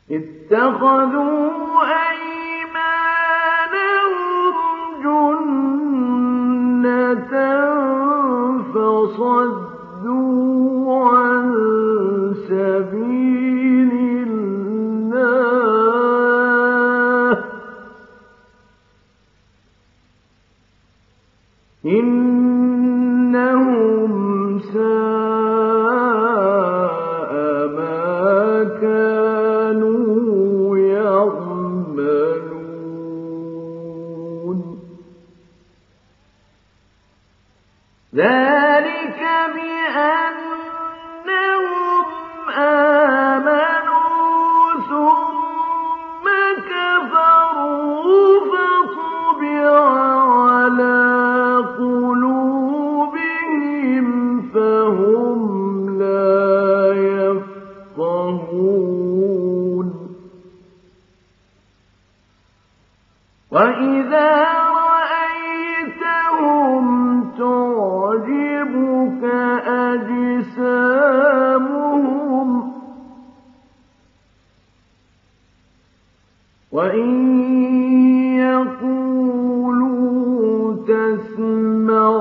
اتخذوا أيمانهم جنة فصدوا عن سبيل الله إنهم ساء ما كانوا يعملون ذلك بأنهم آمنوا ثم كفروا فطبع على قلوبهم فهم لا يفقهون وإذا رأيتهم تعجبك أجسامهم وإن يقولوا تسمع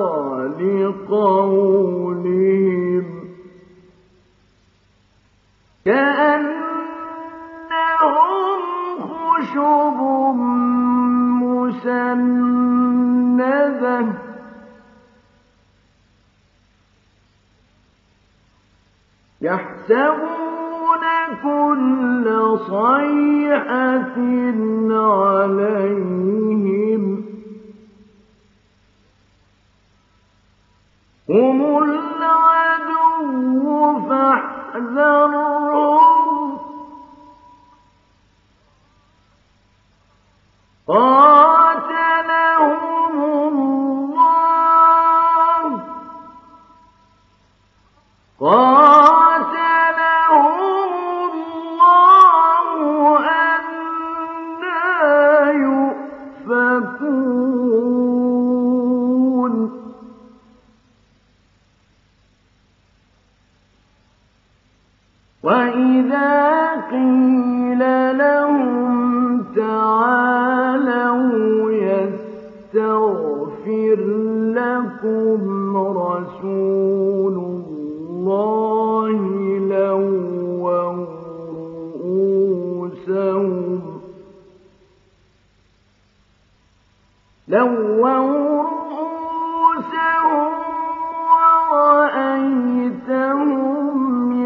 لقولهم كأنهم خشب مسندة يحسبون كل صيحة عليهم هم العدو فاحذرهم قاتلهم الله أنى يؤفكون وإذا قيل لهم تعالوا يستغفر لكم رسول الله لووا رؤوسهم ورأيتهم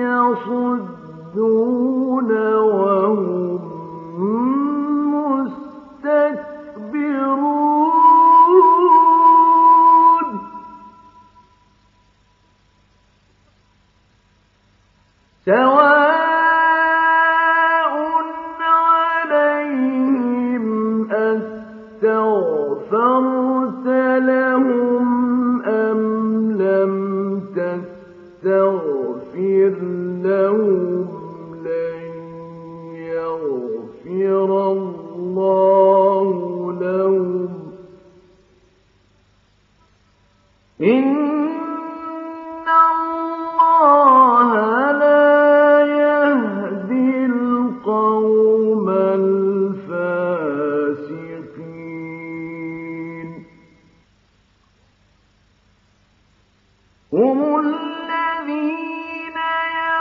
يصدون وهم مستكبرون سواء عليهم أستغفرت لهم أم لم تستغفر لهم لن يغفر الله لهم إن الله لا يهدي القوم الفاسقين هم الذين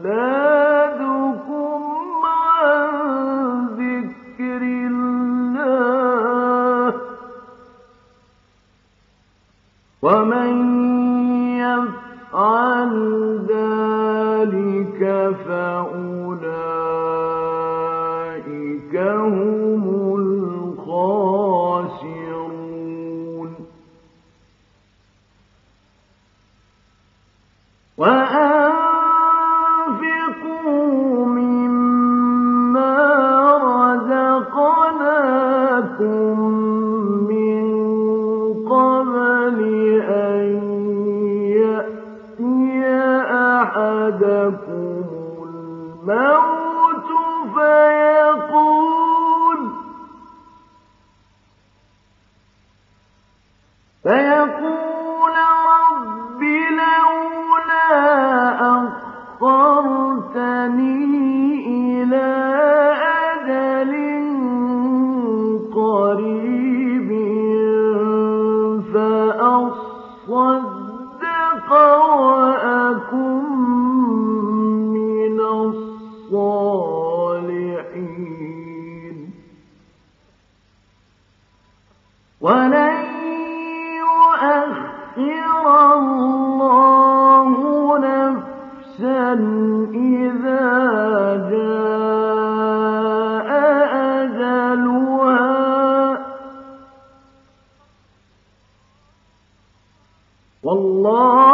أولادكم عن ذكر الله ومن يفعل ذلك فأولئك هم الخاسرون وأنفقوا مما رزقناكم من قبل أن يأتي أحدكم الموت فيقول رب لولا أخرتني إلى أجل قريب فأصدق وأكن من الصالحين ولن يؤخر الله نفسا إذا جاء أجلها والله